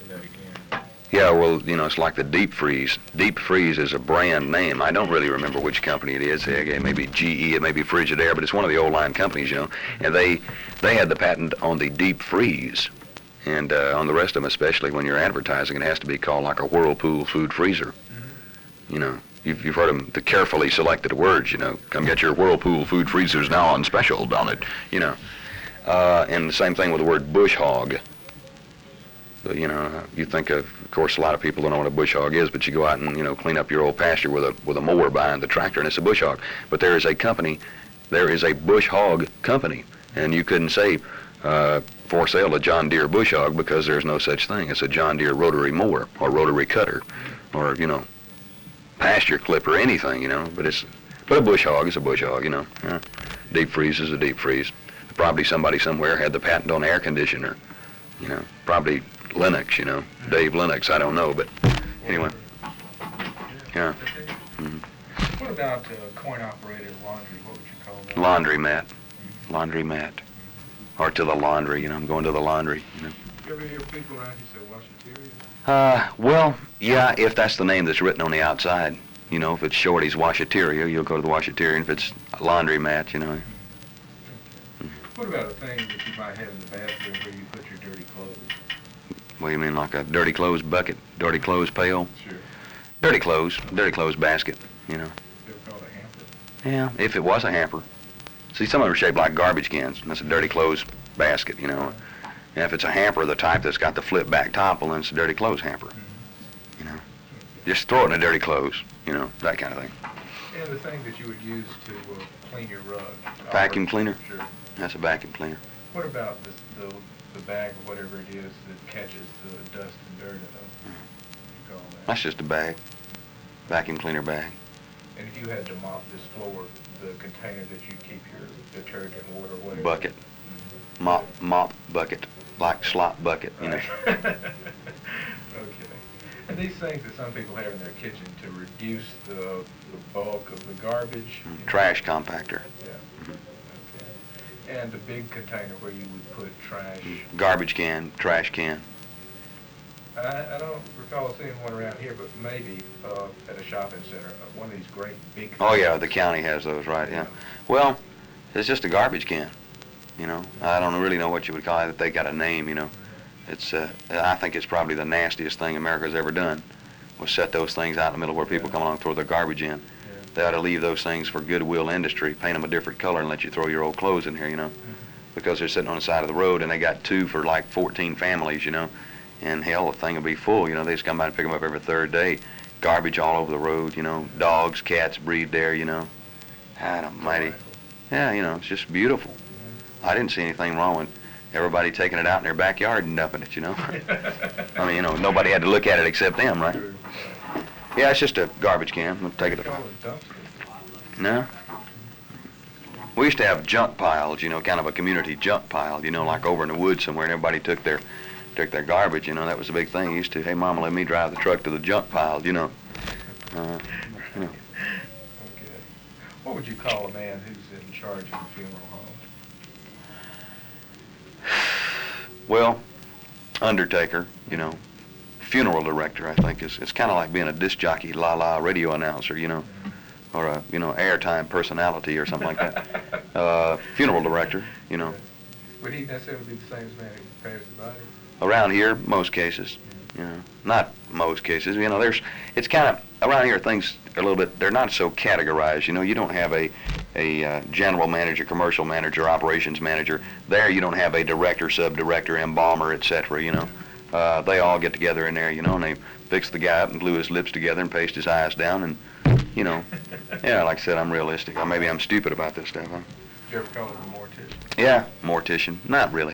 that again. Yeah, well, you know, it's like the Deep Freeze. Deep Freeze is a brand name. I don't really remember which company it is. It may be GE, it may be Frigidaire, but it's one of the old line companies, you know. And they had the patent on the Deep Freeze. And on the rest of them, especially when you're advertising, it has to be called like a Whirlpool food freezer. Mm-hmm. You know, you've heard them, the carefully selected words, you know. Come get your Whirlpool food freezers now on special on it, you know. And the same thing with the word bush hog. You know, you think of course, a lot of people don't know what a bush hog is, but you go out and, you know, clean up your old pasture with a mower behind the tractor, and it's a bush hog. But there is a bush hog company, and you couldn't say for sale a John Deere bush hog because there's no such thing. It's a John Deere rotary mower or rotary cutter, or, you know, pasture clipper, anything, you know. But a bush hog is a bush hog, you know. Deep freeze is a deep freeze. Probably somebody somewhere had the patent on air conditioner, you know. Probably Lennox, you know, Dave Lennox, I don't know, but anyway, yeah. Mm-hmm. What about coin-operated laundry? What would you call that? Laundromat, laundromat, or to the laundry, you know, I'm going to the laundry, you know. You ever hear people around here say washateria? Well, yeah, if that's the name that's written on the outside, you know, if it's Shorty's Washateria, you'll go to the Washateria, and if it's laundromat, you know. Mm-hmm. What about a thing that you might have in the bathroom where you put your dirty clothes? What do you mean, like a dirty clothes bucket, dirty clothes pail? Sure. Dirty clothes basket, you know. They're called a hamper. Yeah, if it was a hamper. See, some of them are shaped like garbage cans. That's a dirty clothes basket, you know. And if it's a hamper, the type that's got the flip back top, well, then it's a dirty clothes hamper, you know. Just throw it in the dirty clothes, you know, that kind of thing. And the thing that you would use to clean your rug. Vacuum cleaner? Sure. That's a vacuum cleaner. What about the bag or whatever it is that catches the dust and dirt? What do you call that? That's just a bag, vacuum cleaner bag. And if you had to mop this floor, the container that you keep your detergent, water, whatever. Bucket. Mm-hmm. Mop bucket, like slop bucket, you know. Okay. And these things that some people have in their kitchen to reduce the bulk of the garbage. Trash compactor. Yeah. Okay. And a big container where you would put trash. Garbage can, trash can. I don't recall seeing one around here, but maybe at a shopping center, one of these great big. Oh yeah, the county has those, right? Yeah. Well, it's just a garbage can. You know, I don't really know what you would call it. They got a name, you know. It's I think it's probably the nastiest thing America's ever done, was set those things out in the middle where people come along and throw their garbage in. They ought to leave those things for goodwill industry, paint them a different color, and let you throw your old clothes in here, you know, because they're sitting on the side of the road and they got two for like 14 families, you know, and hell, the thing will be full, you know. They just come by and pick them up every third day. Garbage all over the road, you know. Dogs, cats breed there, you know. God almighty. Yeah, you know, it's just beautiful. I didn't see anything wrong with everybody taking it out in their backyard and dumping it, you know. I mean, you know, nobody had to look at it except them, right? Yeah, it's just a garbage can. We'll take it. No. We used to have junk piles, you know, kind of a community junk pile, you know, like over in the woods somewhere, and everybody took their garbage, you know. That was a big thing. Used to, hey, Mama, let me drive the truck to the junk pile, you know. You know. Okay. What would you call a man who's in charge of a funeral home? Well, undertaker, you know. Funeral director, I think, is it's kind of like being a disc jockey, la-la radio announcer, you know, or a, you know, airtime personality or something like that. Funeral director, you know. Would he necessarily be the same as man who prepares the body? Around here, most cases, you know, not most cases, you know, it's kind of, around here things are a little bit, they're not so categorized, you know. You don't have a general manager, commercial manager, operations manager. There you don't have a director, sub-director, embalmer, etc., you know. They all get together in there, you know, and they fix the guy up and glue his lips together and paste his eyes down, and, you know, yeah, like I said, I'm realistic. Or maybe I'm stupid about this stuff, huh? Did you ever call him a mortician? Yeah, mortician. Not really.